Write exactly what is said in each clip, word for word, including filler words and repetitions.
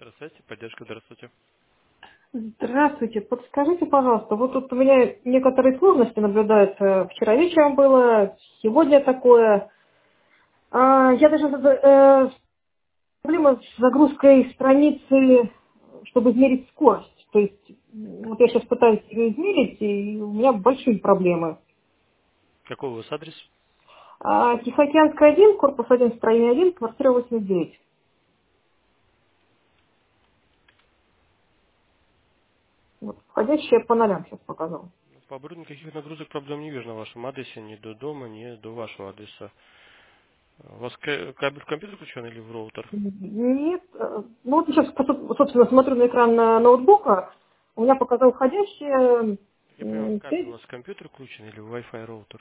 Здравствуйте, поддержка, здравствуйте. Здравствуйте. Подскажите, пожалуйста, вот тут у меня некоторые сложности наблюдаются. Вчера вечером было, сегодня такое. А, я даже э, проблема с загрузкой страницы, чтобы измерить скорость. То есть м, вот я сейчас пытаюсь ее измерить, и у меня большие проблемы. Какой у вас адрес? А, Тихоокеанская один, корпус один, строение один, квартира восемьдесят девять. Вот, входящая по нолям сейчас показал. Ну, По оборудованию никаких нагрузок проблем не вижу на вашем адресе, ни до дома, ни до вашего адреса. У вас ка- кабель в компьютер включен или в роутер? Нет. э, Ну вот сейчас, собственно, смотрю на экран э, ноутбука, у меня показал входящее Я понимаю, м, кабель у пять. вас в компьютер включен или в Wi-Fi роутер?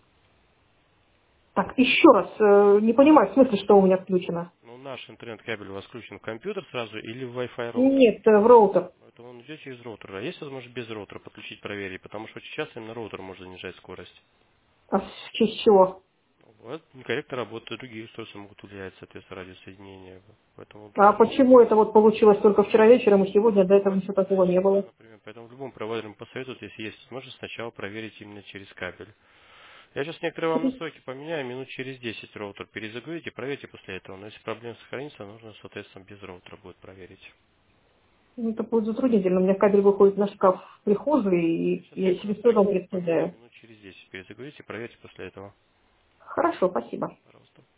Так, еще раз, э, не понимаю, в смысле, что у меня включено. Ну, наш интернет-кабель у вас включен в компьютер сразу или в Wi-Fi роутер? Нет, э, в роутер. Это он идет через роутер. А есть возможность без роутера подключить, проверить? Потому что очень часто именно роутер может занижать скорость. А в честь чего? Вот, некорректно работают, другие устройства могут влиять, соответственно, радиосоединения. Поэтому А тоже почему это вот получилось только вчера вечером и сегодня, до этого Провайдер ничего такого не посоветует, да, было? например. Поэтому любому провайдеру посоветуют, если есть возможность, сначала проверить именно через кабель. Я сейчас некоторые вам настройки поменяю, минут через десять роутер перезагрузите, проверьте после этого. Но если проблема сохранится, нужно, соответственно, без роутера будет проверить. Ну, это будет затруднительно. У меня кабель выходит на шкаф в прихожей, Я и сейчас я некоторые себе с трудом настройки поменяю представляю. минут через десять. Перезагрузите, проверьте после этого. Хорошо, спасибо. Пожалуйста.